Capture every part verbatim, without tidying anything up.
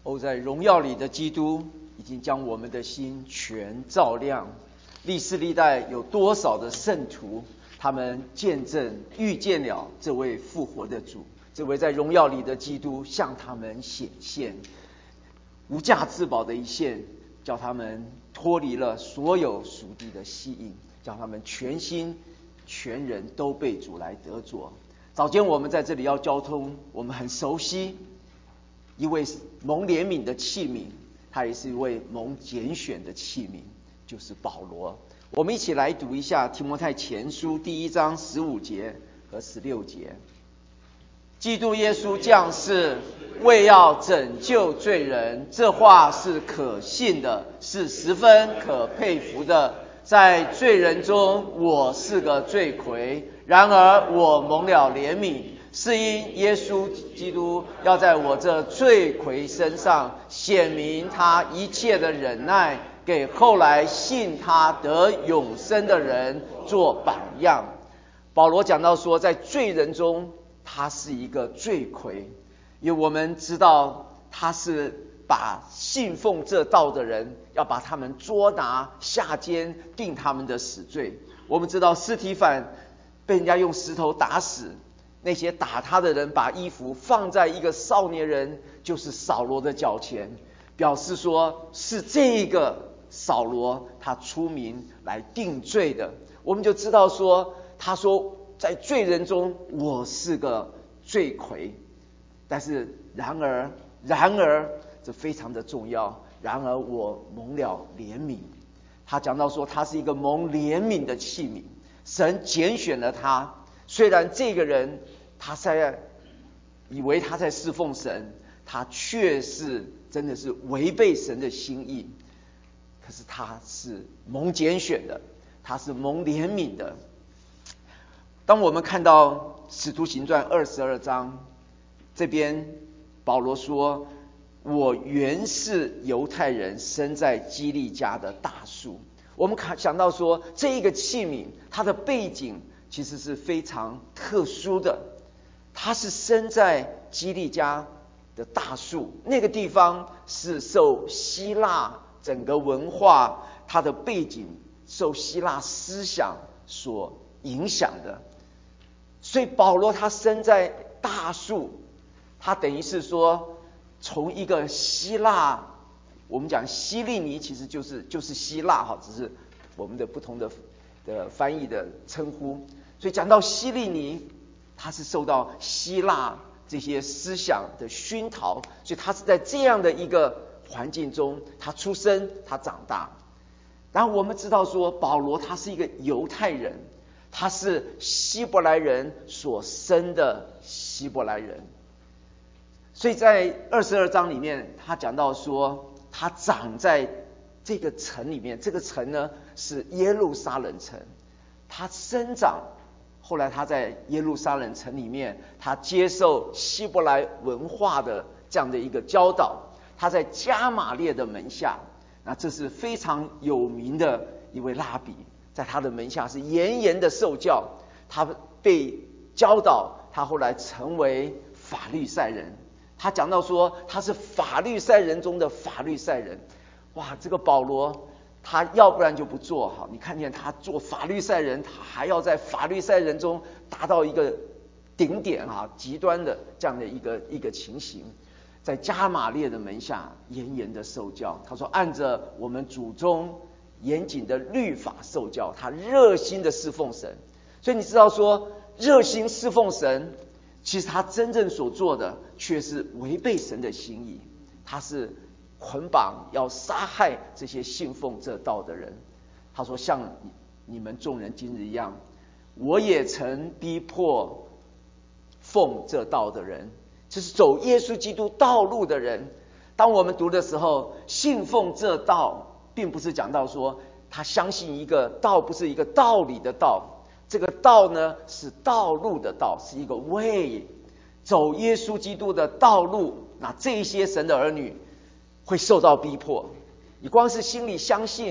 哦，在荣耀里的基督已经将我们的心全照亮。历世历代有多少的圣徒，他们见证遇见了这位复活的主，这位在荣耀里的基督向他们显现，无价之宝的一现，叫他们脱离了所有属地的吸引，叫他们全心全人都被主来得着。早间我们在这里要交通，我们很熟悉一位蒙怜悯的器皿，他也是一位蒙拣选的器皿，就是保罗。我们一起来读一下提摩太前书第一章十五节和十六节。基督耶稣降世，为要拯救罪人，这话是可信的，是十分可佩服的。在罪人中，我是个罪魁，然而我蒙了怜悯，是因耶稣基督要在我这罪魁身上显明他一切的忍耐，给后来信他得永生的人做榜样。保罗讲到说，在罪人中他是一个罪魁，因为我们知道他是把信奉这道的人，要把他们捉拿下监，定他们的死罪。我们知道司提反被人家用石头打死，那些打他的人把衣服放在一个少年人，就是扫罗的脚前，表示说是这个扫罗他出名来定罪的。我们就知道说，他说在罪人中我是个罪魁，但是然而然而这非常的重要，然而我蒙了怜悯。他讲到说他是一个蒙怜悯的器皿，神拣选了他，虽然这个人他在以为他在侍奉神，他却是真的是违背神的心意，可是他是蒙拣选的，他是蒙怜悯的。当我们看到使徒行传二十二章这边，保罗说，我原是犹太人，生在基利家的大树。我们想到说，这一个器皿它的背景其实是非常特殊的，它是生在基利家的大树，那个地方是受希腊整个文化，它的背景受希腊思想所影响的。所以保罗他生在大树，他等于是说从一个希腊，我们讲希利尼其实就是就是希腊哈，只是我们的不同的的翻译的称呼。所以讲到希利尼，他是受到希腊这些思想的熏陶，所以他是在这样的一个环境中他出生，他长大。然后我们知道说，保罗他是一个犹太人，他是希伯来人所生的希伯来人，所以在二十二章里面他讲到说，他长在这个城里面，这个城呢是耶路撒冷城，他生长，后来他在耶路撒冷城里面，他接受希伯来文化的这样的一个教导，他在加玛列的门下，那这是非常有名的一位拉比，在他的门下是严严的受教，他被教导，他后来成为法律赛人。他讲到说他是法律赛人中的法律赛人。哇，这个保罗他要不然就不做好，你看见他做法律赛人，他还要在法律赛人中达到一个顶点啊，极端的这样的一个一个情形。在加玛列的门下严严的受教，他说按着我们祖宗严谨的律法受教，他热心的侍奉神。所以你知道说，热心侍奉神，其实他真正所做的却是违背神的心意，他是捆绑要杀害这些信奉这道的人。他说像你们众人今日一样，我也曾逼迫奉这道的人，就是走耶稣基督道路的人。当我们读的时候，信奉这道并不是讲到说他相信一个道，不是一个道理的道，这个道呢是道路的道，是一个 way， 走耶稣基督的道路。那这些神的儿女会受到逼迫，你光是心里相信，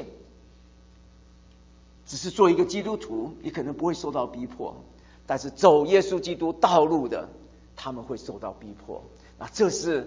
只是做一个基督徒，你可能不会受到逼迫，但是走耶稣基督道路的，他们会受到逼迫。那这是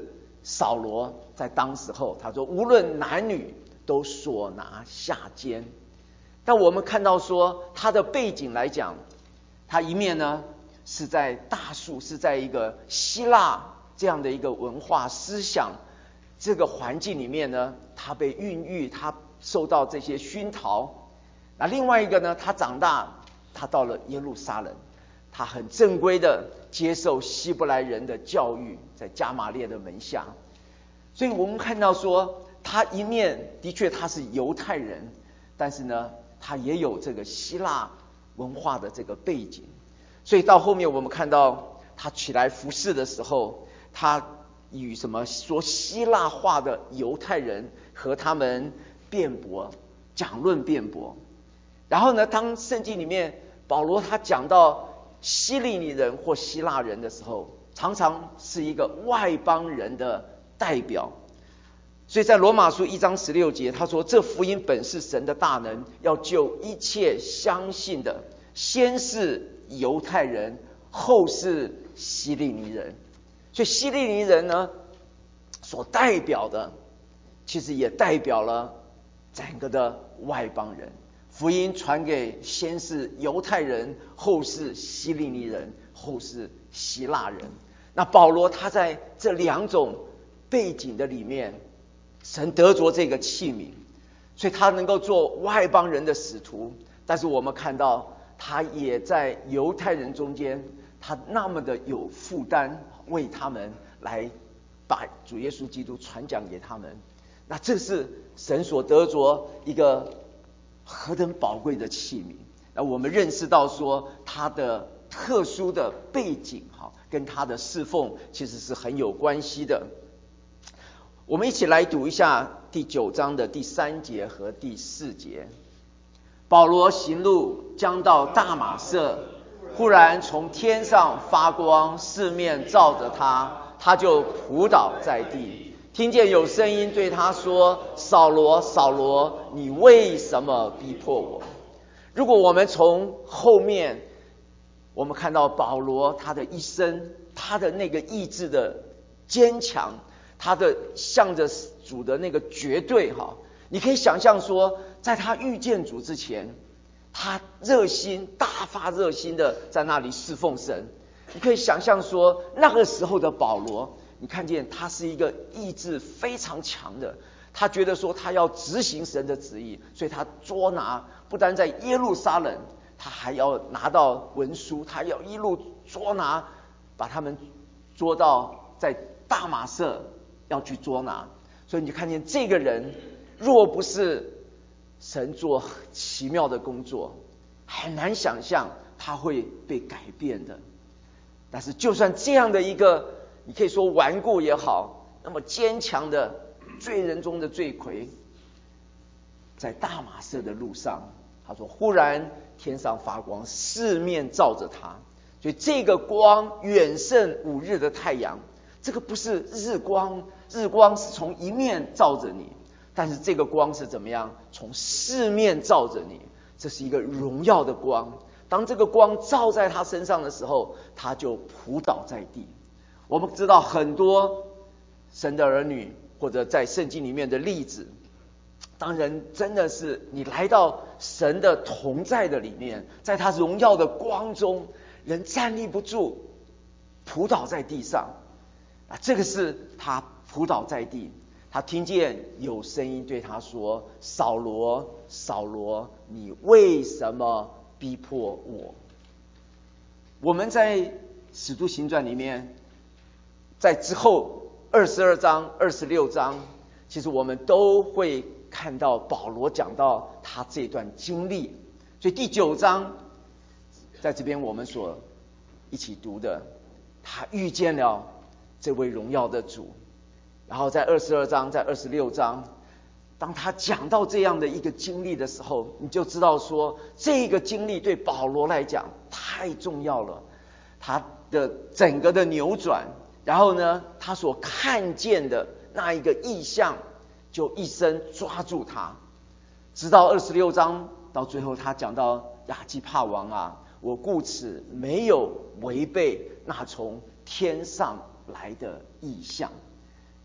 扫罗在当时候，他说无论男女都所拿下监。但我们看到说他的背景来讲，他一面呢是在大树，是在一个希腊这样的一个文化思想这个环境里面呢，他被孕育，他受到这些熏陶。那另外一个呢，他长大，他到了耶路撒冷，他很正规的接受希伯来人的教育，在加玛列的门下。所以我们看到说，他一面的确他是犹太人，但是呢，他也有这个希腊文化的这个背景。所以到后面我们看到他起来服侍的时候，他与什么说希腊话的犹太人和他们辩驳，讲论辩驳。然后呢，当圣经里面保罗他讲到希利尼人或希腊人的时候，常常是一个外邦人的代表。所以在罗马书一章十六节，他说这福音本是神的大能，要救一切相信的，先是犹太人，后是希利尼人。所以希利尼人呢，所代表的其实也代表了整个的外邦人。福音传给先是犹太人，后是希利尼人，后是希腊人。那保罗他在这两种背景的里面，神得着这个器皿，所以他能够做外邦人的使徒。但是我们看到他也在犹太人中间，他那么的有负担，为他们来把主耶稣基督传讲给他们。那这是神所得着一个何等宝贵的器皿。那我们认识到说他的特殊的背景哈，跟他的侍奉其实是很有关系的。我们一起来读一下第九章的第三节和第四节。保罗行路将到大马色，忽然从天上发光，四面照着他，他就仆倒在地，听见有声音对他说：扫罗，扫罗，你为什么逼迫我？如果我们从后面我们看到保罗他的一生，他的那个意志的坚强，他的向着主的那个绝对哈，你可以想象说，在他遇见主之前，他热心大发热心的在那里侍奉神。你可以想象说，那个时候的保罗，你看见他是一个意志非常强的，他觉得说他要执行神的旨意，所以他捉拿，不单在耶路撒冷，他还要拿到文书，他要一路捉拿，把他们捉到在大马色要去捉拿。所以你看见这个人，若不是神做奇妙的工作，很难想象他会被改变的。但是就算这样的一个，你可以说顽固也好，那么坚强的罪人中的罪魁，在大马色的路上，他说忽然天上发光，四面照着他。所以这个光远胜五日的太阳，这个不是日光，日光是从一面照着你，但是这个光是怎么样？从四面照着你，这是一个荣耀的光。当这个光照在他身上的时候，他就仆倒在地。我们知道很多神的儿女或者在圣经里面的例子，当人真的是你来到神的同在的里面，在他荣耀的光中，人站立不住，仆倒在地上啊，这个是他仆倒在地。他听见有声音对他说：扫罗，扫罗，你为什么逼迫我？我们在使徒行传里面，在之后二十二章、二十六章，其实我们都会看到保罗讲到他这段经历。所以第九章在这边我们所一起读的，他遇见了这位荣耀的主。然后在二十二章，在二十六章，当他讲到这样的一个经历的时候，你就知道说，这个经历对保罗来讲太重要了。他的整个的扭转，然后呢，他所看见的那一个意象，就一生抓住他。直到二十六章到最后，他讲到亚基帕王啊，我故此没有违背那从天上来的意象。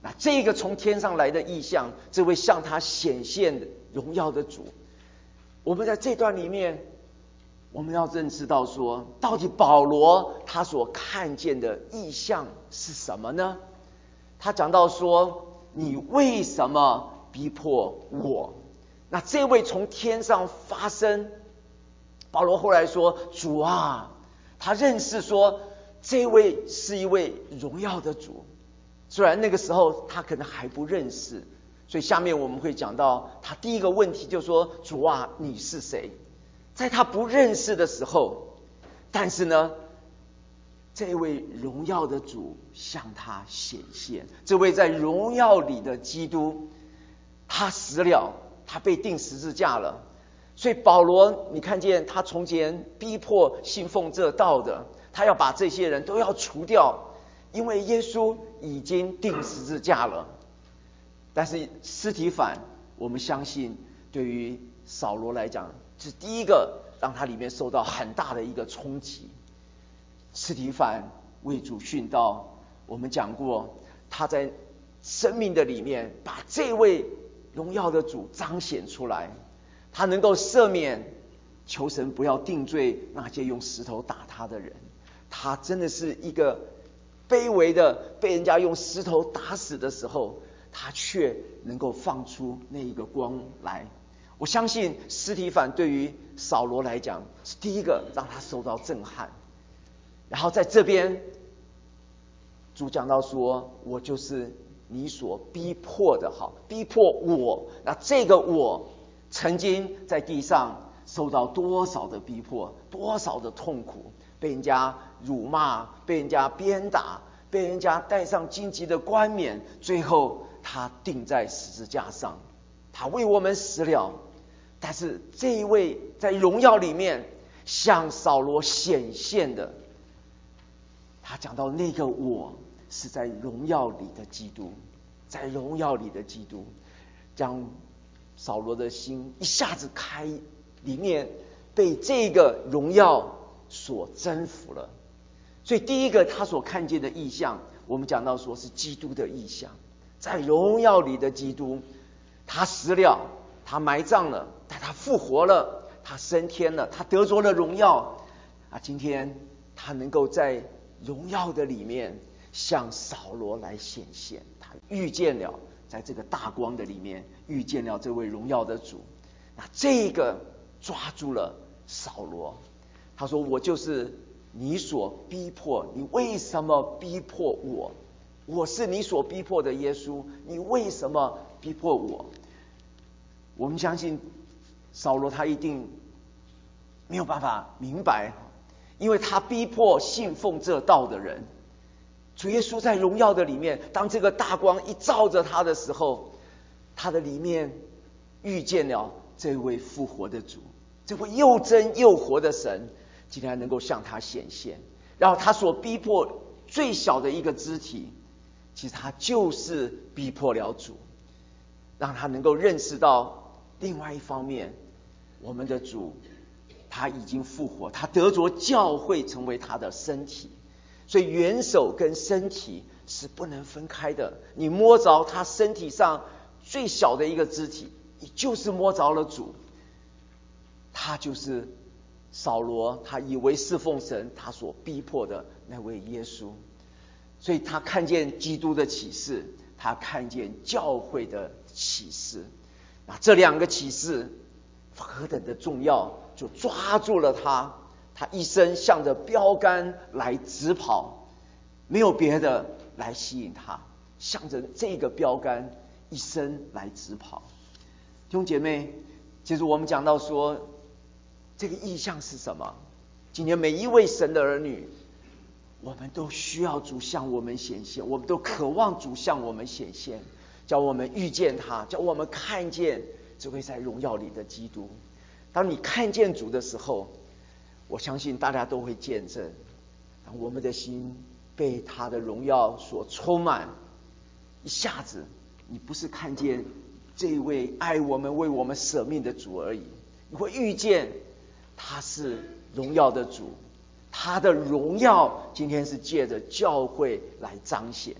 那这个从天上来的异象，这位向他显现的荣耀的主，我们在这段里面，我们要认识到说，到底保罗他所看见的异象是什么呢？他讲到说，你为什么逼迫我？那这位从天上发声，保罗后来说，主啊，他认识说这位是一位荣耀的主，虽然那个时候他可能还不认识，所以下面我们会讲到他第一个问题就是说，主啊，你是谁？在他不认识的时候，但是呢，这位荣耀的主向他显现，这位在荣耀里的基督，他死了，他被钉十字架了。所以保罗，你看见他从前逼迫信奉这道的，他要把这些人都要除掉，因为耶稣已经钉十字架了。但是司提反，我们相信对于扫罗来讲，是第一个让他里面受到很大的一个冲击。司提反为主殉道，我们讲过，他在生命的里面把这位荣耀的主彰显出来，他能够赦免，求神不要定罪那些用石头打他的人。他真的是一个卑微的，被人家用石头打死的时候，他却能够放出那一个光来。我相信司提反对于扫罗来讲是第一个让他受到震撼。然后在这边主讲到说，我就是你所逼迫的，好，逼迫我。那这个我曾经在地上受到多少的逼迫，多少的痛苦，被人家辱骂，被人家鞭打，被人家戴上荆棘的冠冕，最后他钉在十字架上，他为我们死了。但是这一位在荣耀里面向扫罗显现的，他讲到那个我是在荣耀里的基督，在荣耀里的基督，将扫罗的心一下子开，里面被这个荣耀所征服了。所以第一个他所看见的异象，我们讲到说是基督的异象，在荣耀里的基督，他死了，他埋葬了，但他复活了，他升天了，他得着了荣耀啊！今天他能够在荣耀的里面向扫罗来显现，他遇见了，在这个大光的里面遇见了这位荣耀的主。那这个抓住了扫罗，他说，我就是你所逼迫，你为什么逼迫我？我是你所逼迫的耶稣，你为什么逼迫我？我们相信扫罗他一定没有办法明白，因为他逼迫信奉这道的人。主耶稣在荣耀的里面，当这个大光一照着他的时候，他的里面遇见了这位复活的主，这位又真又活的神，竟然能够向他显现。然后他所逼迫最小的一个肢体，其实他就是逼迫了主，让他能够认识到另外一方面，我们的主他已经复活，他得着教会成为他的身体。所以元首跟身体是不能分开的，你摸着他身体上最小的一个肢体，你就是摸着了主。他就是扫罗，他以为侍奉神，他所逼迫的那位耶稣。所以他看见基督的启示，他看见教会的启示，那这两个启示何等的重要，就抓住了他。他一生向着标杆来直跑，没有别的来吸引他，向着这个标杆一生来直跑。弟兄姐妹，其实我们讲到说，这个意象是什么？今天每一位神的儿女，我们都需要主向我们显现，我们都渴望主向我们显现，叫我们遇见他，叫我们看见这位在荣耀里的基督。当你看见主的时候，我相信大家都会见证，当我们的心被他的荣耀所充满，一下子你不是看见这位爱我们为我们舍命的主而已，你会遇见他是荣耀的主，他的荣耀今天是借着教会来彰显。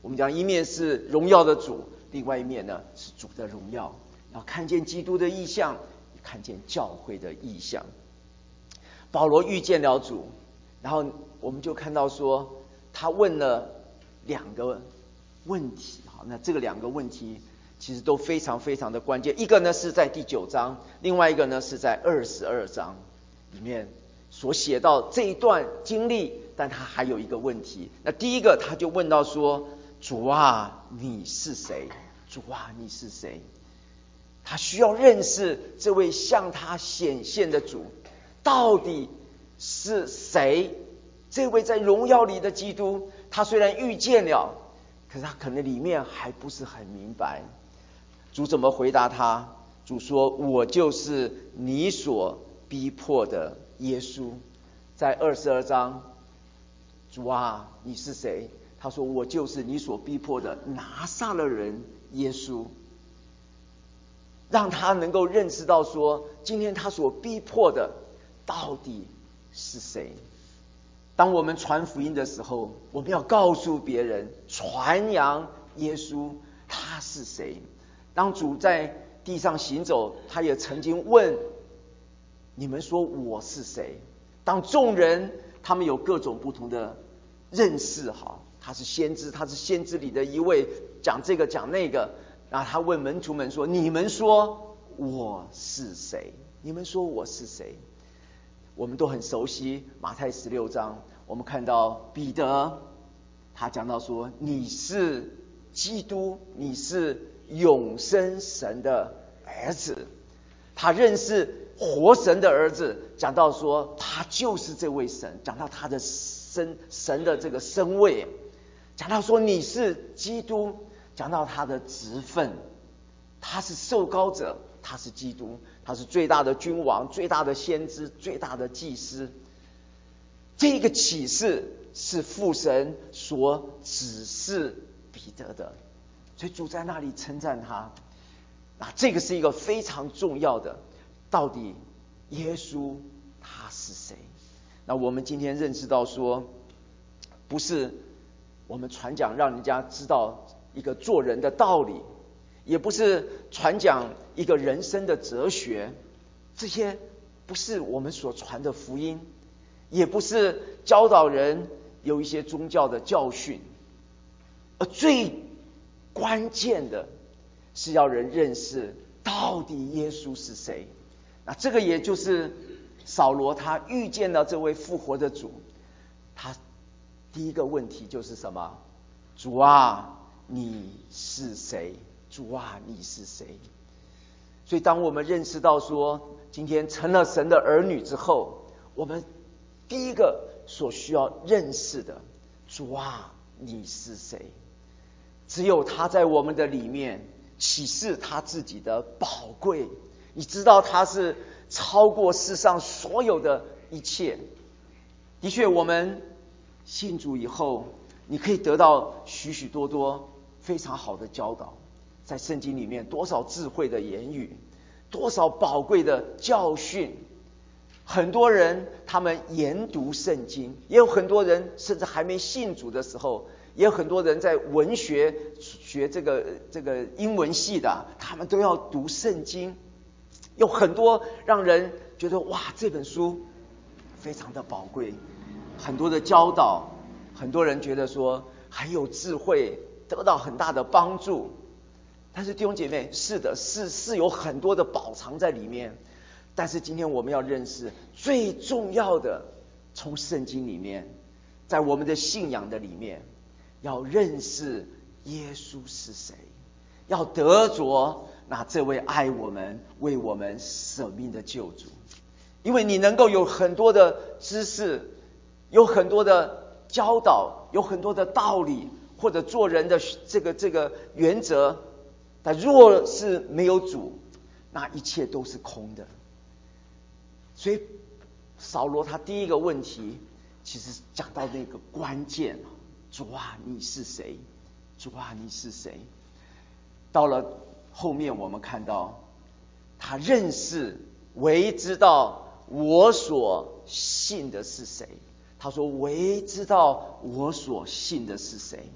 我们讲一面是荣耀的主，另外一面呢是主的荣耀。要看见基督的异象，看见教会的异象。保罗遇见了主，然后我们就看到说，他问了两个问题。好，那这个两个问题其实都非常非常的关键。一个呢是在第九章，另外一个呢是在二十二章里面所写到这一段经历。但他还有一个问题，那第一个他就问到说：主啊，你是谁？主啊，你是谁？他需要认识这位向他显现的主到底是谁。这位在荣耀里的基督，他虽然遇见了，可是他可能里面还不是很明白。主怎么回答他？主说：我就是你所逼迫的耶稣。在二十二章，主啊，你是谁？他说：我就是你所逼迫的拿撒勒人耶稣。让他能够认识到说，今天他所逼迫的到底是谁。当我们传福音的时候，我们要告诉别人，传扬耶稣他是谁。当主在地上行走，他也曾经问你们说我是谁。当众人他们有各种不同的认识，好，他是先知，他是先知里的一位，讲这个讲那个。然后他问门徒们说：你们说我是谁？你们说我是谁？我们都很熟悉马太十六章，我们看到彼得他讲到说：你是基督，你是永生神的儿子。他认识活神的儿子，讲到说他就是这位神，讲到他的神神的这个身位，讲到说你是基督，讲到他的职分，他是受膏者，他是基督，他是最大的君王，最大的先知，最大的祭司。这个启示是父神所指示彼得的，所以主在那里称赞他。那这个是一个非常重要的，到底耶稣他是谁？那我们今天认识到说，不是我们传讲让人家知道一个做人的道理，也不是传讲一个人生的哲学，这些不是我们所传的福音，也不是教导人有一些宗教的教训，而最关键的是要人认识到底耶稣是谁。那这个也就是扫罗他遇见了这位复活的主，他第一个问题就是什么？主啊，你是谁？主啊，你是谁？所以当我们认识到说今天成了神的儿女之后，我们第一个所需要认识的，主啊，你是谁？只有他在我们的里面启示他自己的宝贵，你知道他是超过世上所有的一切。的确，我们信主以后，你可以得到许许多多非常好的教导，在圣经里面多少智慧的言语，多少宝贵的教训。很多人他们研读圣经，也有很多人甚至还没信主的时候，也有很多人在文学学这个这个英文系的，他们都要读圣经。有很多让人觉得哇，这本书非常的宝贵，很多的教导，很多人觉得说很有智慧，得到很大的帮助。但是弟兄姐妹，是的，是是有很多的宝藏在里面。但是今天我们要认识最重要的，从圣经里面，在我们的信仰的里面，要认识耶稣是谁，要得着那这位爱我们、为我们舍命的救主。因为你能够有很多的知识，有很多的教导，有很多的道理，或者做人的这个这个原则，但若是没有主，那一切都是空的。所以扫罗他第一个问题其实讲到那个关键，主啊，你是谁？主啊，你是谁？到了后面我们看到他认识唯知道我所信的是谁。他说唯知道我所信的是谁。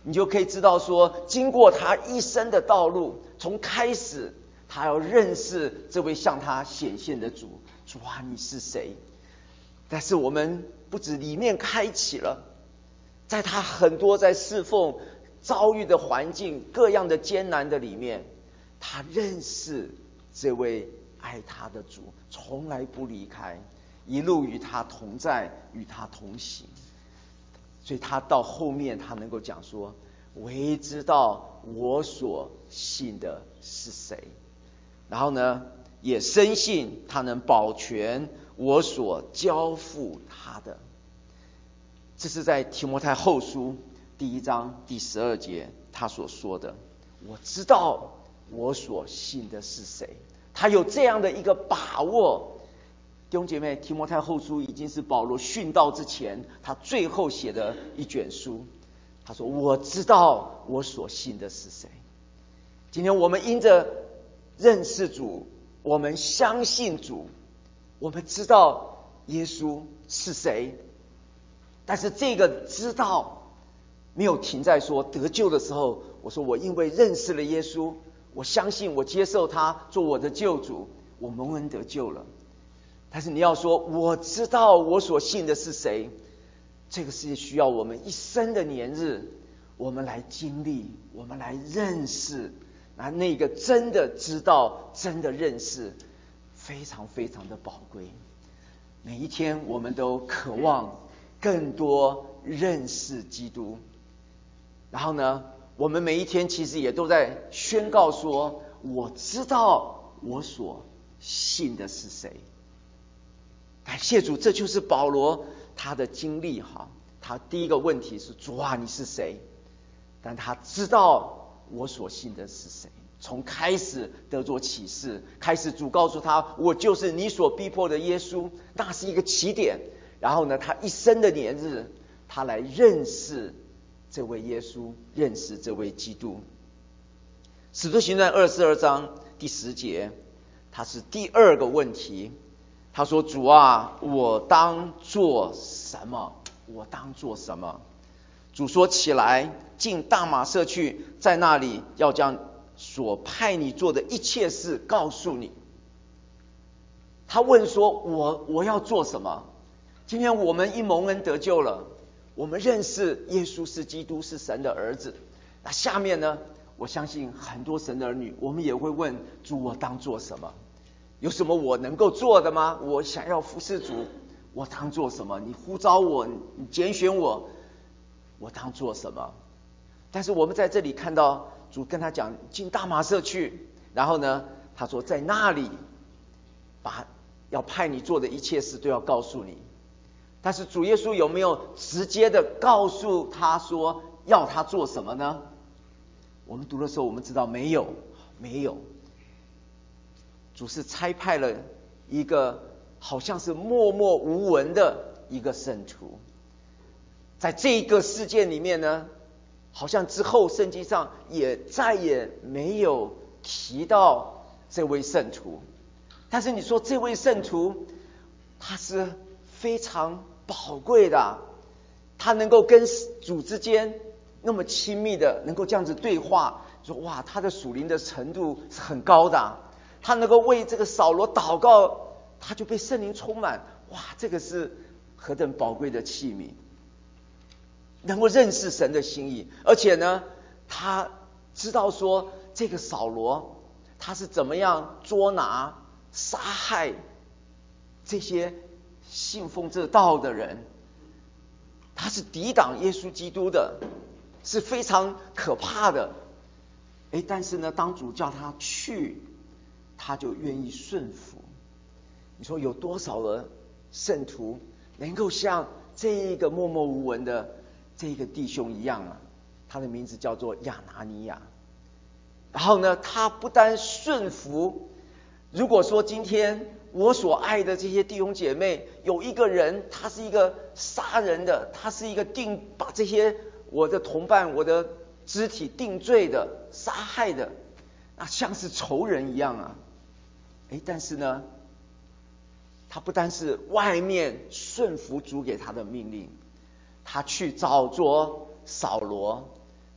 你就可以知道说，经过他一生的道路，从开始他要认识这位向他显现的主。主啊，你是谁？但是我们不止里面开启了，在他很多在侍奉遭遇的环境各样的艰难的里面，他认识这位爱他的主，从来不离开，一路与他同在，与他同行。所以他到后面他能够讲说，唯知道我所信的是谁，然后呢也深信他能保全我所交付他的。这是在提摩太后书第一章第十二节他所说的，我知道我所信的是谁。他有这样的一个把握。弟兄姐妹，提摩太后书已经是保罗殉道之前他最后写的一卷书。他说我知道我所信的是谁。今天我们因着认识主，我们相信主，我们知道耶稣是谁。但是这个知道没有停在说得救的时候，我说我因为认识了耶稣，我相信我接受他做我的救主，我蒙恩得救了。但是你要说我知道我所信的是谁，这个是需要我们一生的年日，我们来经历，我们来认识，那那个真的知道，真的认识，非常非常的宝贵。每一天我们都渴望更多认识基督，然后呢我们每一天其实也都在宣告说，我知道我所信的是谁。感谢主，这就是保罗他的经历哈。他第一个问题是，主啊，你是谁？但他知道我所信的是谁。从开始得着启示，开始主告诉他，我就是你所逼迫的耶稣，那是一个起点。然后呢，他一生的年日，他来认识这位耶稣，认识这位基督。使徒行传二十二章第十节，他是第二个问题。他说，主啊，我当做什么？我当做什么？主说，起来进大马色去，在那里要将所派你做的一切事告诉你。他问说，我我要做什么？今天我们一蒙恩得救了，我们认识耶稣是基督，是神的儿子。那下面呢，我相信很多神的儿女，我们也会问主，我当做什么？有什么我能够做的吗？我想要服侍主，我当做什么？你呼召我，你拣选我，我当做什么？但是我们在这里看到主跟他讲，进大马色去，然后呢他说在那里把要派你做的一切事都要告诉你。但是主耶稣有没有直接的告诉他说要他做什么呢？我们读的时候我们知道没有，没有。主是差派了一个好像是默默无闻的一个圣徒，在这个事件里面呢，好像之后圣经上也再也没有提到这位圣徒。但是你说这位圣徒他是非常宝贵的，他能够跟主之间那么亲密的能够这样子对话，说哇，他的属灵的程度是很高的。他能够为这个扫罗祷告，他就被圣灵充满，哇，这个是何等宝贵的器皿，能够认识神的心意。而且呢他知道说这个扫罗他是怎么样捉拿杀害这些信奉这道的人，他是抵挡耶稣基督的，是非常可怕的。诶，但是呢当主叫他去，他就愿意顺服。你说有多少的圣徒能够像这一个默默无闻的这一个弟兄一样啊？他的名字叫做亚拿尼亚。然后呢他不单顺服，如果说今天我所爱的这些弟兄姐妹有一个人他是一个杀人的，他是一个定把这些我的同伴我的肢体定罪的杀害的，那像是仇人一样啊。诶，但是呢他不单是外面顺服主给他的命令，他去找着扫罗，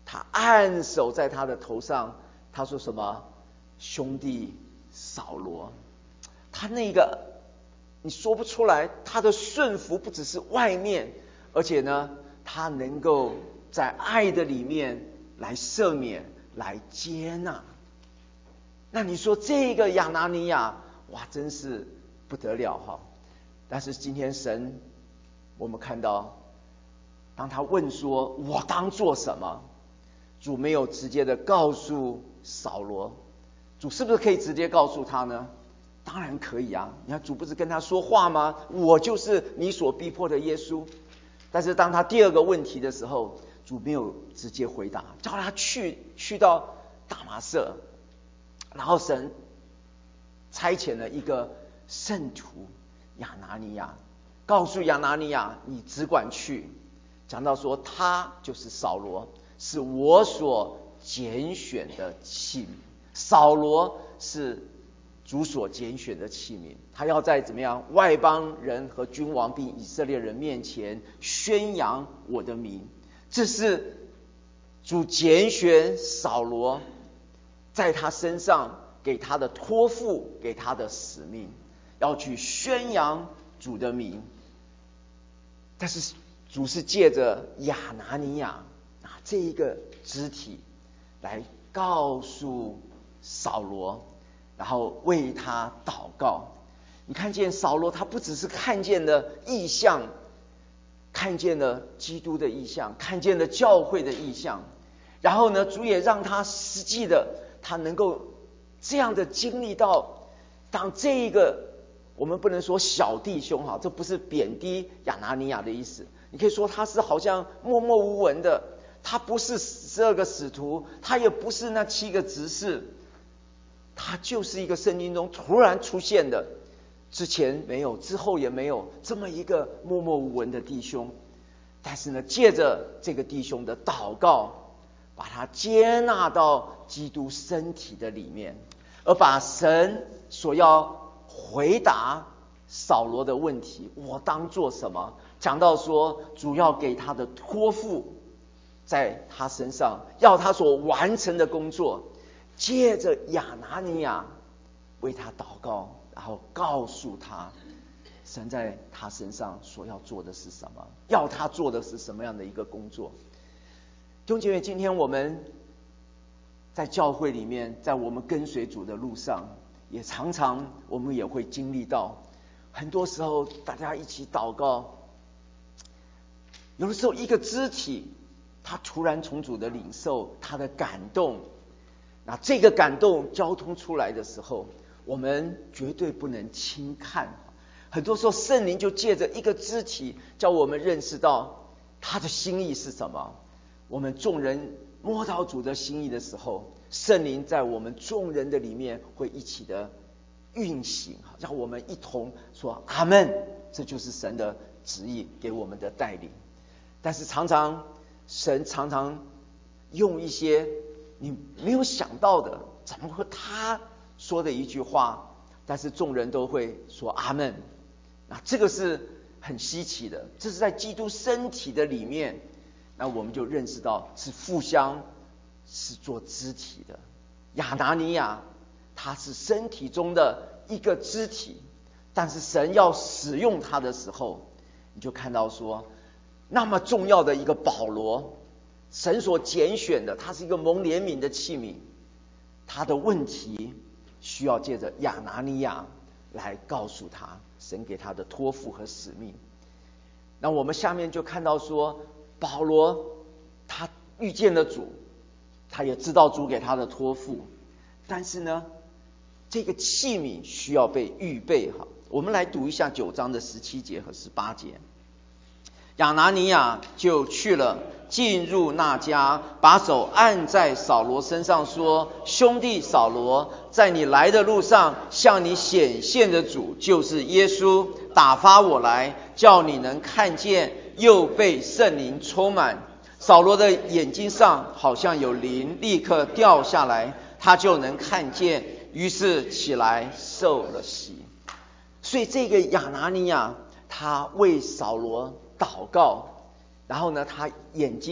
他按手在他的头上，他说什么？兄弟扫罗。他那个你说不出来，他的顺服不只是外面，而且呢，他能够在爱的里面来赦免，来接纳。那你说这个亚拿尼亚，哇，真是不得了哈！但是今天神，我们看到，当他问说我当做什么，主没有直接的告诉扫罗。主是不是可以直接告诉他呢？当然可以啊！你看主不是跟他说话吗？我就是你所逼迫的耶稣。但是当他第二个问题的时候，主没有直接回答，叫他去去到大马色，然后神差遣了一个圣徒亚拿尼亚，告诉亚拿尼亚，你只管去。讲到说他就是扫罗，是我所拣选的器皿。扫罗是主所拣选的器皿，他要在怎么样外邦人和君王并以色列人面前宣扬我的名。这是主拣选扫罗在他身上给他的托付，给他的使命，要去宣扬主的名。但是主是借着亚拿尼亚啊这一个肢体来告诉扫罗，然后为他祷告。你看见扫罗，他不只是看见了异象，看见了基督的异象，看见了教会的异象，然后呢，主也让他实际的，他能够这样的经历到，当这一个我们不能说小弟兄哈，这不是贬低亚拿尼亚的意思，你可以说他是好像默默无闻的，他不是十二个使徒，他也不是那七个执事，他就是一个圣经中突然出现的，之前没有，之后也没有这么一个默默无闻的弟兄。但是呢，借着这个弟兄的祷告，把他接纳到基督身体的里面，而把神所要回答扫罗的问题，我当做什么，讲到说主要给他的托付在他身上，要他所完成的工作，借着亚拿尼亚为他祷告，然后告诉他神在他身上所要做的是什么，要他做的是什么样的一个工作。弟兄姐妹，今天我们在教会里面，在我们跟随主的路上，也常常我们也会经历到，很多时候大家一起祷告，有的时候一个肢体他突然从主的领受，他的感动，那这个感动交通出来的时候，我们绝对不能轻看。很多时候圣灵就借着一个肢体叫我们认识到他的心意是什么。我们众人摸到主的心意的时候，圣灵在我们众人的里面会一起的运行，让我们一同说阿们，这就是神的旨意给我们的带领。但是常常神常常用一些你没有想到的，怎么会他说的一句话，但是众人都会说阿们。那这个是很稀奇的，这是在基督身体的里面，那我们就认识到是互相是做肢体的。亚拿尼亚他是身体中的一个肢体，但是神要使用他的时候，你就看到说那么重要的一个保罗，神所拣选的，他是一个蒙怜悯的器皿，他的问题需要借着亚拿尼亚来告诉他神给他的托付和使命。那我们下面就看到说，保罗他遇见了主，他也知道主给他的托付，但是呢，这个器皿需要被预备好。我们来读一下九章的十七节和十八节。亚拿尼亚就去了，进入那家，把手按在扫罗身上说，兄弟扫罗，在你来的路上向你显现的主就是耶稣，打发我来，叫你能看见，又被圣灵充满。扫罗的眼睛上好像有灵立刻掉下来，他就能看见，于是起来受了洗。所以这个亚拿尼亚他为扫罗祷告，然后呢他眼睛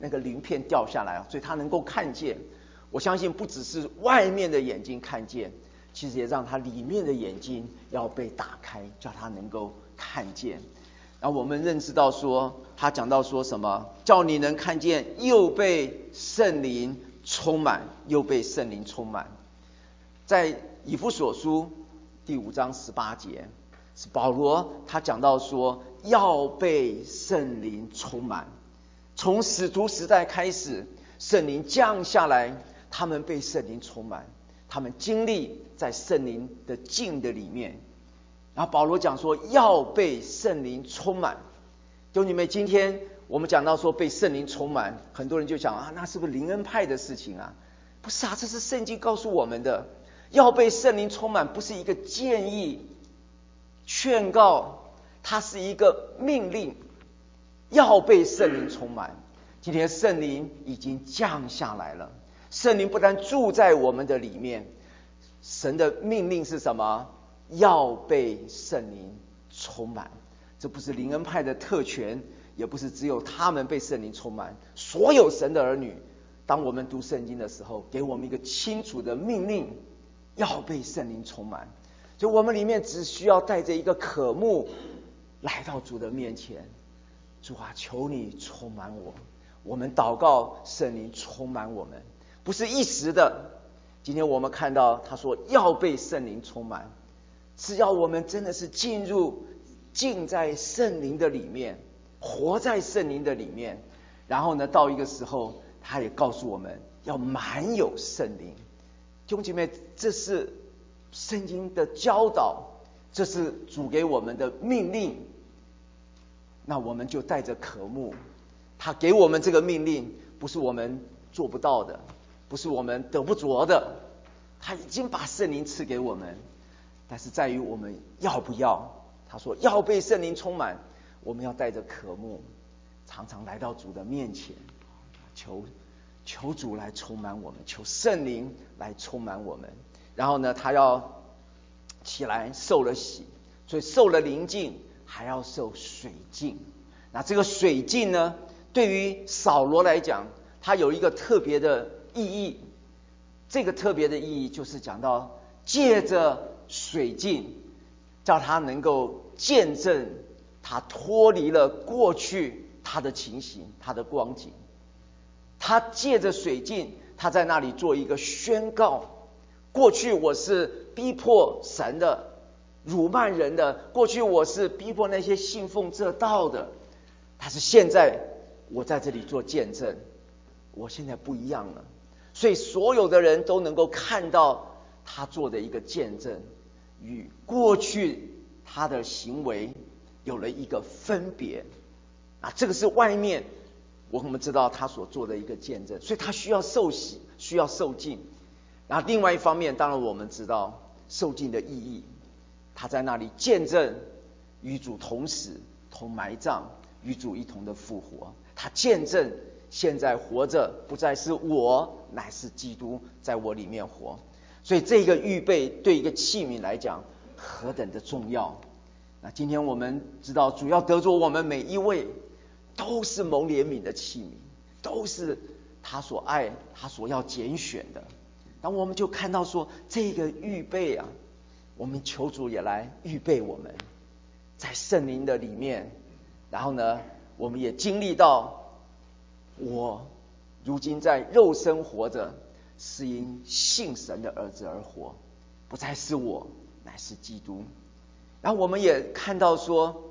那个鳞片掉下来，所以他能够看见。我相信不只是外面的眼睛看见，其实也让他里面的眼睛要被打开，叫他能够看见。然后我们认识到说，他讲到说什么，叫你能看见，又被圣灵充满，又被圣灵充满。在以弗所书第五章十八节，是保罗他讲到说，要被圣灵充满。从使徒时代开始，圣灵降下来，他们被圣灵充满，他们经历在圣灵的境的里面。然后保罗讲说要被圣灵充满。弟兄姐妹，今天我们讲到说被圣灵充满，很多人就讲啊，那是不是灵恩派的事情啊？不是啊，这是圣经告诉我们的。要被圣灵充满不是一个建议劝告，它是一个命令，要被圣灵充满。今天圣灵已经降下来了，圣灵不但住在我们的里面，神的命令是什么？要被圣灵充满。这不是灵恩派的特权，也不是只有他们被圣灵充满，所有神的儿女，当我们读圣经的时候，给我们一个清楚的命令，要被圣灵充满。就我们里面只需要带着一个渴慕来到主的面前，主啊，求你充满我。我们祷告圣灵充满我们，不是一时的。今天我们看到他说要被圣灵充满，是要我们真的是进入浸在圣灵的里面，活在圣灵的里面。然后呢，到一个时候他也告诉我们要满有圣灵。弟兄姐妹，这是圣经的教导，这是主给我们的命令。那我们就带着渴慕，他给我们这个命令不是我们做不到的，不是我们得不着的，他已经把圣灵赐给我们，但是在于我们要不要。他说要被圣灵充满，我们要带着渴慕，常常来到主的面前，求求主来充满我们，求圣灵来充满我们。然后呢，他要起来受了洗，所以受了灵浸，还要受水浸。那这个水浸呢，对于扫罗来讲，它有一个特别的意义。这个特别的意义就是讲到借着水浸，叫他能够见证他脱离了过去他的情形，他的光景。他借着水浸，他在那里做一个宣告，过去我是逼迫神的，辱骂人的，过去我是逼迫那些信奉这道的，但是现在我在这里做见证，我现在不一样了。所以所有的人都能够看到他做的一个见证，与过去他的行为有了一个分别啊，这个是外面我们知道他所做的一个见证，所以他需要受洗，需要受浸。然后另外一方面，当然我们知道受浸的意义，他在那里见证与主同死同埋葬，与主一同的复活。他见证现在活着不再是我，乃是基督在我里面活。所以这个预备对一个器皿来讲何等的重要。那今天我们知道主要得着我们每一位都是蒙怜悯的器皿，都是他所爱他所要拣选的。然后我们就看到说这个预备啊，我们求主也来预备我们在圣灵的里面。然后呢，我们也经历到我如今在肉身活着，是因信神的儿子而活，不再是我，乃是基督。然后我们也看到说，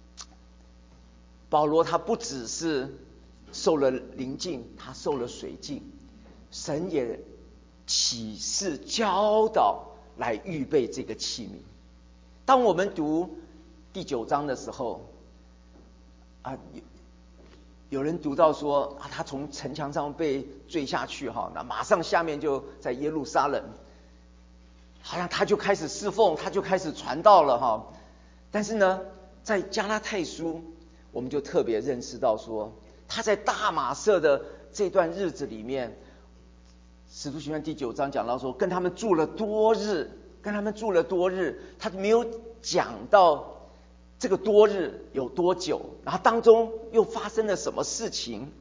保罗他不只是受了灵浸，他受了水浸，神也启示教导来预备这个器皿。当我们读第九章的时候啊，有有人读到说啊，他从城墙上被坠下去哈，那马上下面就在耶路撒冷，好像他就开始侍奉，他就开始传道了哈。但是呢，在加拉太书，我们就特别认识到说，他在大马色的这段日子里面，使徒行传第九章讲到说，跟他们住了多日，跟他们住了多日，他没有讲到这个多日有多久，然后当中又发生了什么事情。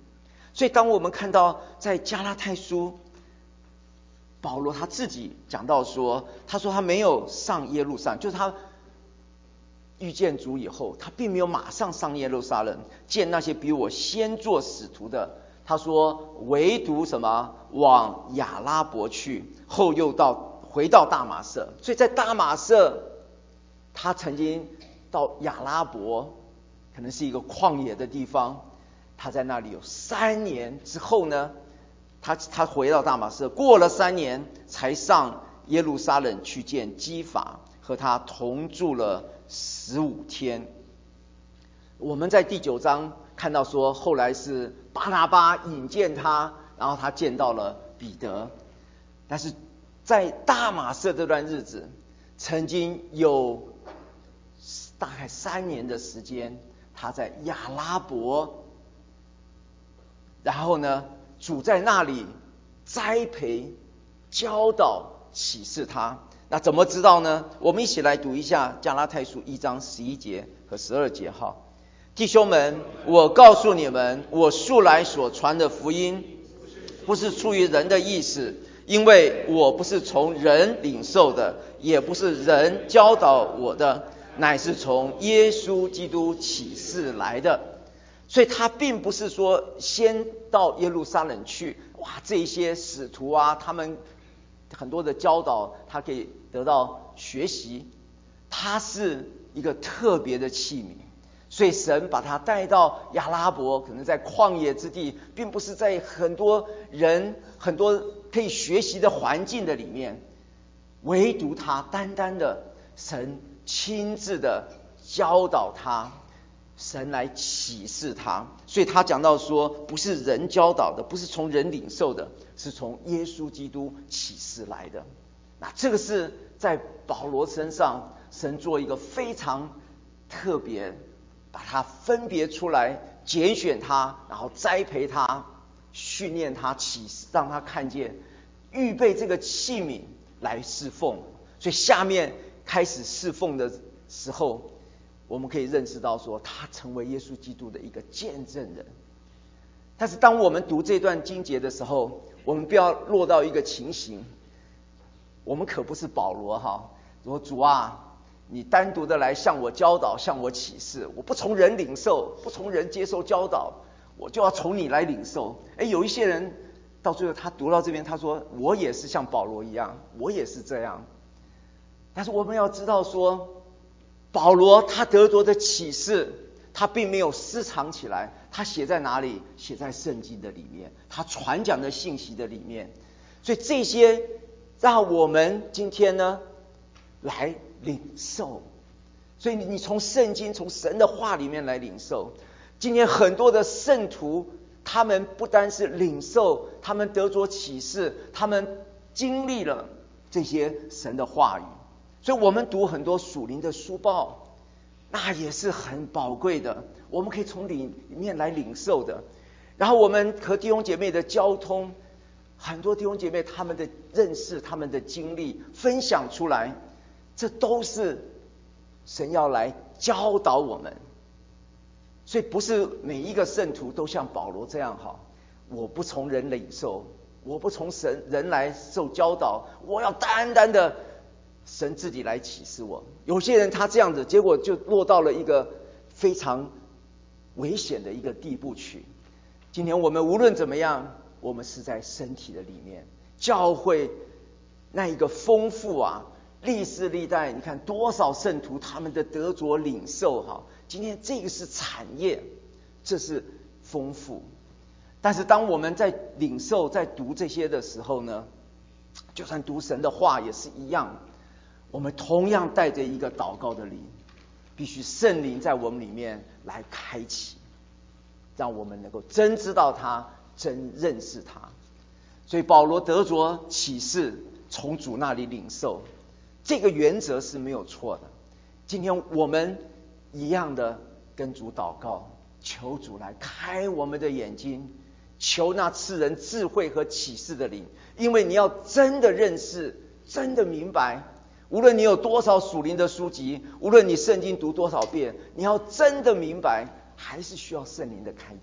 所以当我们看到在加拉太书，保罗他自己讲到说，他说他没有上耶路撒冷，就是他遇见主以后，他并没有马上上耶路撒冷见那些比我先做使徒的。他说唯独什么往亚拉伯去，后又到回到大马色。所以在大马色，他曾经到亚拉伯，可能是一个旷野的地方，他在那里有三年之后呢，他他回到大马色，过了三年才上耶路撒冷去见基法，和他同住了十五天。我们在第九章看到说，后来是巴拿巴引荐他，然后他见到了彼得。但是在大马色这段日子，曾经有大概三年的时间，他在亚拉伯，然后呢，主在那里栽培、教导、启示他。那怎么知道呢？我们一起来读一下加拉太书一章十一节和十二节哈。弟兄们，我告诉你们，我素来所传的福音，不是出于人的意思，因为我不是从人领受的，也不是人教导我的，乃是从耶稣基督启示来的。所以他并不是说先到耶路撒冷去，哇，这一些使徒啊，他们很多的教导，他可以得到学习。他是一个特别的器皿，所以神把他带到亚拉伯，可能在旷野之地，并不是在很多人很多可以学习的环境的里面，唯独他单单的神亲自的教导他，神来启示他。所以他讲到说，不是人教导的，不是从人领受的，是从耶稣基督启示来的。那这个是在保罗身上，神做一个非常特别，把他分别出来，拣选他，然后栽培他，训练他，启示，让他看见，预备这个器皿来侍奉。所以下面开始侍奉的时候，我们可以认识到说，他成为耶稣基督的一个见证人。但是当我们读这段经节的时候，我们不要落到一个情形，我们可不是保罗哈，说主啊，你单独的来向我教导，向我启示，我不从人领受，不从人接受教导，我就要从你来领受。哎，有一些人到最后他读到这边，他说我也是像保罗一样，我也是这样。但是我们要知道说，保罗他得着的启示，他并没有私藏起来，他写在哪里？写在圣经的里面，他传讲的信息的里面。所以这些让我们今天呢来领受。所以你从圣经，从神的话里面来领受。今天很多的圣徒，他们不单是领受，他们得着启示，他们经历了这些神的话语。所以我们读很多属灵的书报，那也是很宝贵的，我们可以从里面来领受的。然后我们和弟兄姐妹的交通，很多弟兄姐妹他们的认识，他们的经历分享出来，这都是神要来教导我们。所以不是每一个圣徒都像保罗这样好，我不从人领受，我不从神人来受教导，我要单单的神自己来启示我。有些人他这样子，结果就落到了一个非常危险的一个地步去。今天我们无论怎么样，我们是在身体的里面，教会那一个丰富啊，历世历代，你看多少圣徒他们的得着领受哈，今天这个是产业，这是丰富。但是当我们在领受在读这些的时候呢，就算读神的话也是一样，我们同样带着一个祷告的灵，必须圣灵在我们里面来开启，让我们能够真知道他，真认识他。所以保罗得着启示，从主那里领受，这个原则是没有错的。今天我们一样的跟主祷告，求主来开我们的眼睛，求那赐人智慧和启示的灵。因为你要真的认识，真的明白，无论你有多少属灵的书籍，无论你圣经读多少遍，你要真的明白，还是需要圣灵的开启。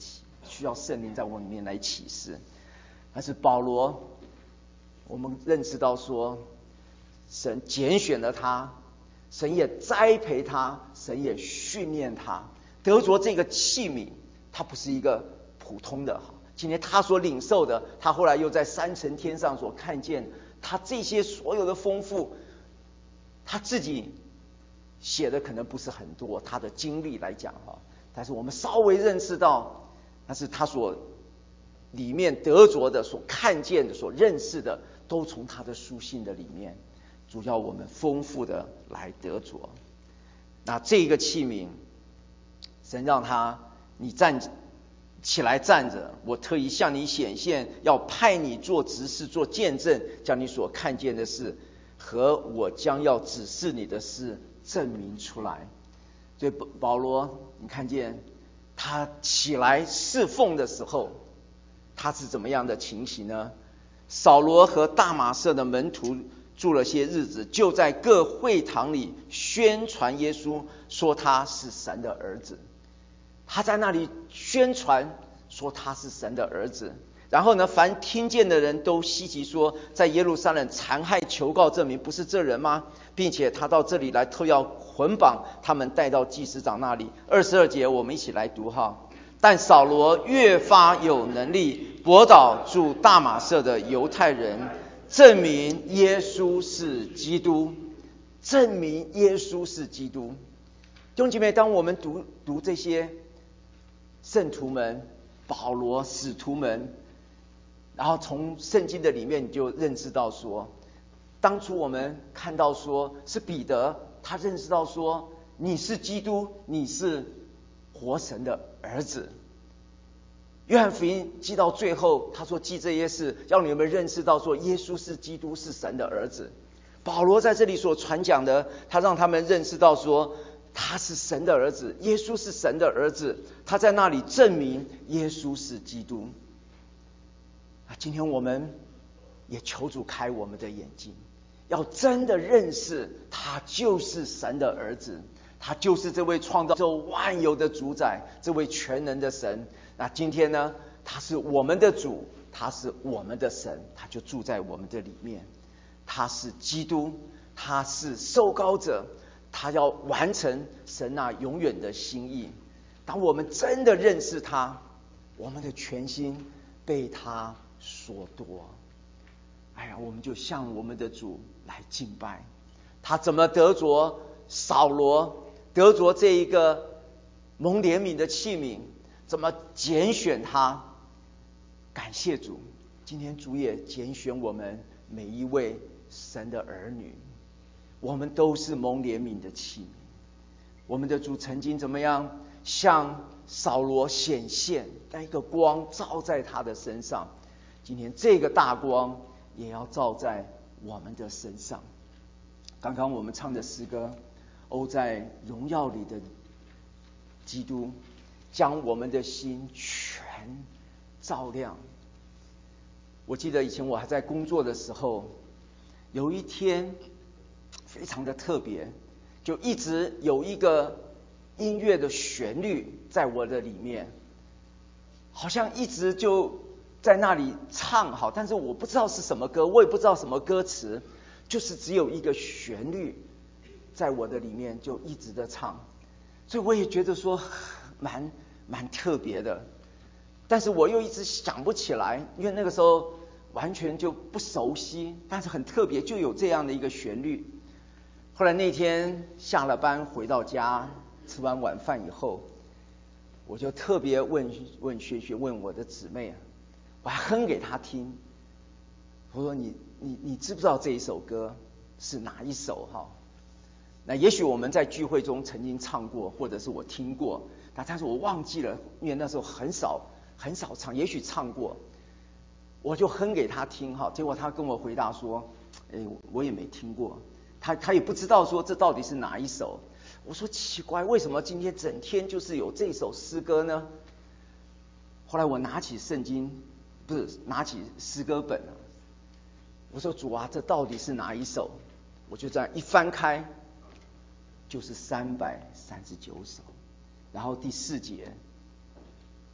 需要圣灵在我里面来启示。但是保罗，我们认识到说，神拣选了他，神也栽培他，神也训练他，得着这个器皿，他不是一个普通的。今天他所领受的，他后来又在三层天上所看见，他这些所有的丰富，他自己写的可能不是很多，他的经历来讲哈，但是我们稍微认识到，那是他所里面得着的、所看见的、所认识的，都从他的书信的里面，主要我们丰富的来得着。那这个器皿，神让他你站起来站着，我特意向你显现，要派你做执事、做见证，将你所看见的事和我将要指示你的事证明出来。所以保罗，你看见他起来侍奉的时候，他是怎么样的情形呢？扫罗和大马色的门徒住了些日子，就在各会堂里宣传耶稣，说他是神的儿子。他在那里宣传说他是神的儿子，然后呢，凡听见的人都稀奇说，在耶路撒冷残害求告这名不是这人吗？并且他到这里来，特要捆绑他们带到祭司长那里。二十二节我们一起来读哈。但扫罗越发有能力，驳倒住大马色的犹太人，证明耶稣是基督，证明耶稣是基督。弟兄姐妹，当我们读读这些圣徒们、保罗、使徒们，然后从圣经的里面你就认识到说，当初我们看到说是彼得，他认识到说你是基督，你是活神的儿子。约翰福音记到最后，他说记这些事，要你们认识到说耶稣是基督，是神的儿子。保罗在这里所传讲的，他让他们认识到说他是神的儿子，耶稣是神的儿子，他在那里证明耶稣是基督。今天我们也求主开我们的眼睛，要真的认识他就是神的儿子，他就是这位创造这万有的主宰，这位全能的神。那今天呢，他是我们的主，他是我们的神，他就住在我们的里面。他是基督，他是受膏者，他要完成神那永远的心意。当我们真的认识他，我们的全心被他所夺，哎呀，我们就向我们的主来敬拜。他怎么得着扫罗，得着这一个蒙怜悯的器皿，怎么拣选他？感谢主，今天主也拣选我们每一位神的儿女，我们都是蒙怜悯的器皿。我们的主曾经怎么样向扫罗显现，那一个光照在他的身上，今天这个大光也要照在我们的身上。刚刚我们唱的诗歌，欧在荣耀里的基督，将我们的心全照亮。我记得以前我还在工作的时候，有一天非常的特别，就一直有一个音乐的旋律在我的里面，好像一直就在那里唱好，但是我不知道是什么歌，我也不知道什么歌词，就是只有一个旋律在我的里面就一直的唱，所以我也觉得说蛮蛮特别的，但是我又一直想不起来，因为那个时候完全就不熟悉，但是很特别，就有这样的一个旋律。后来那天下了班回到家，吃完晚饭以后，我就特别问问学学问我的姊妹，我还哼给她听。我说你你你知不知道这一首歌是哪一首哈？那也许我们在聚会中曾经唱过，或者是我听过，但是我忘记了，因为那时候很少很少唱，也许唱过，我就哼给她听哈。结果她跟我回答说，哎，我也没听过。他他也不知道说这到底是哪一首。我说奇怪，为什么今天整天就是有这首诗歌呢？后来我拿起圣经，不是拿起诗歌本啊，我说主啊，这到底是哪一首？我就这样一翻开，就是三百三十九首。然后第四节，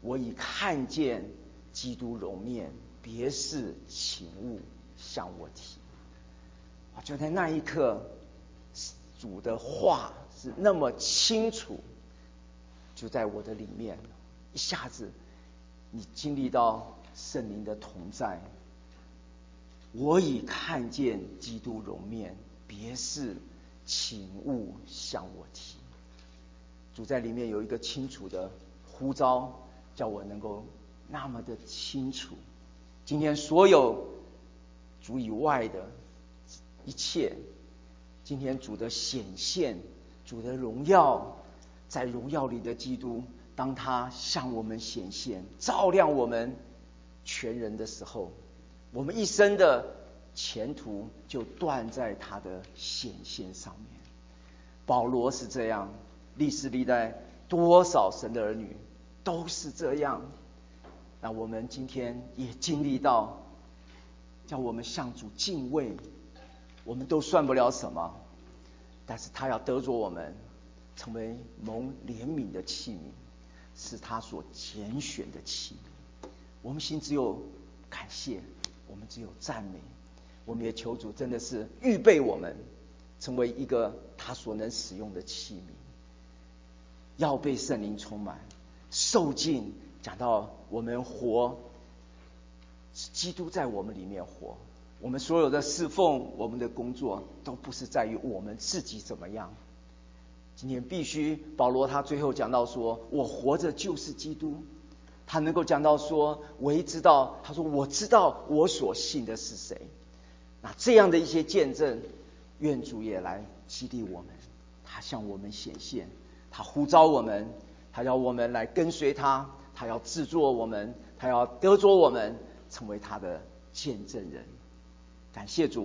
我已看见基督容面，别是请勿向我提。就在那一刻，主的话是那么清楚，就在我的里面，一下子你经历到圣灵的同在。我已看见基督容面，别是请勿向我提。主在里面有一个清楚的呼召，叫我能够那么的清楚。今天所有主以外的一切，今天主的显现，主的荣耀，在荣耀里的基督，当他向我们显现，照亮我们全人的时候，我们一生的前途就断在他的显现上面。保罗是这样，历史历代多少神的儿女都是这样。那我们今天也经历到，叫我们向主敬畏，我们都算不了什么，但是他要得着我们，成为蒙怜悯的器皿，是他所拣选的器皿。我们心只有感谢，我们只有赞美，我们也求主真的是预备我们，成为一个他所能使用的器皿，要被圣灵充满，受尽。讲到我们活，基督在我们里面活，我们所有的侍奉，我们的工作，都不是在于我们自己怎么样。今天必须保罗他最后讲到说，我活着就是基督。他能够讲到说，我一知道，他说我知道我所信的是谁。那这样的一些见证，愿主也来激励我们，他向我们显现，他呼召我们，他要我们来跟随他，他要制作我们，他要得着我们，成为他的见证人。感谢主。